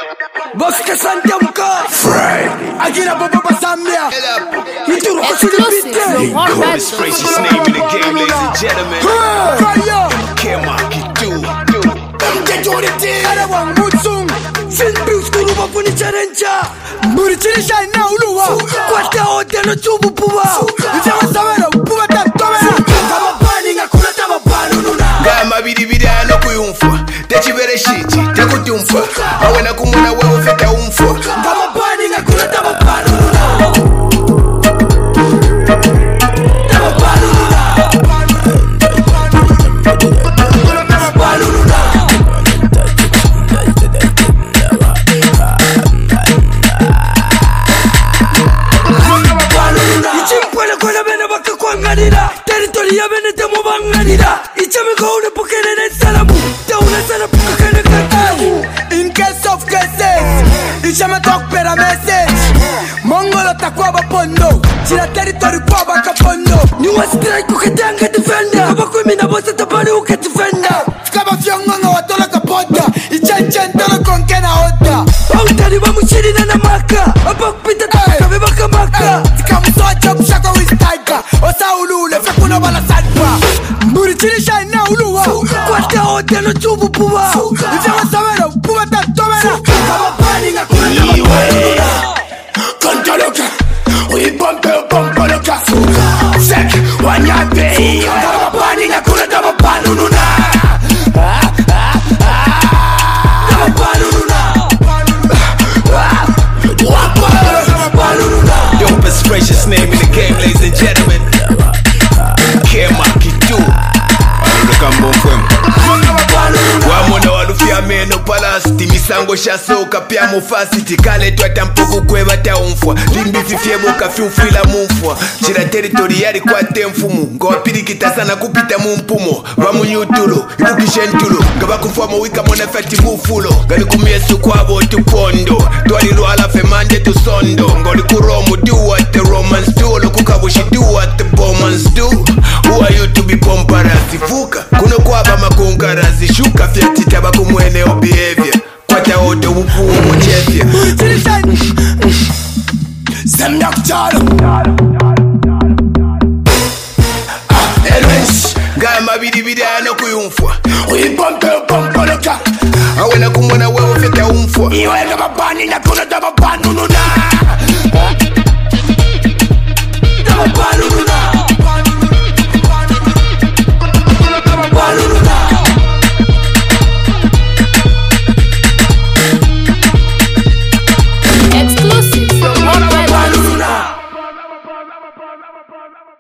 Bosque Santamka Friday Agira Baba Zambia Exclusive from Coldest, freshest name in the game, ladies and gentlemen. Kemakitu Karawa Mutsung Filbus Kuruba Funicharencha Murichirisha na uluwa Kwate ote no chubu puwa Ijawa samera upuwa tatomera Kama bani nga kuna tama banu nuna Gama bidi ano kuyumfwa Techibere shiti, tekutumfwa Awena kumuna wewe feta umfwa Kama bani nga kuna tama banu nuna Tama banu nuna Banu nuna Ichimpwele kwa bene baka kwa nganira Territory ya bene temo banganira Ichame kaune pokene salamu Taune sana pukakene katamu In case of cases Ichame talk pera message Mongolo takwa bapondo Chira territory kwa baka pondo Niwa strike uketanga defender Abakwe mina bosa tapani uketifenda Kaba fyongonga watola kapoda Ichenchentolo konkena hoda Autari wa mushiri na namaka Abakpita taka bebaka maka Kamusoja kushaka wistaika Osa ulule fekuna wala sadwa Mburi chirisha ina uluwa Kwate ote no chubu puwa Ijawa samera upuwa tatomera Kama bani nga kuna nama bani Kontoloka Uipompe upompoloka Sek wanyape Kama bani nga kuna nama bani nuna Nama bani nuna Dopest, freshest name in the game, ladies and gentlemen. Kemakitu Wamona walufia meno palasti Misango shasoka pia mufasi Tikale tuata mpuku kweba taumfwa Limbi fifie boka fiufila mumfwa Chira territoriali kwa temfumu Ngowa pirikita sana kupita mumpumo Vamu nyutulo, ibukishentulo Ngaba kufamo wika mona fati mufulo Gani kumiesu kwa botu pondo Tuali luala femande tu sondo Ngoli kuromu do what the Romans do Lokukabushi do what the Bomans do Who are you to be pomparazi Fuka, kuno kwaba makungarazi Shuka fiatita baku mwene o behavior Kwata oto upu umochefia Zemnak chalo Elwes Gama bidi ano kuyumfwa Uipompe upompoloka Awena kumwana wewe feta umfwa Iwe kama bani na kuna tama banu nuna Tama banu nuna Banu nuna Exclusive from Banu nuna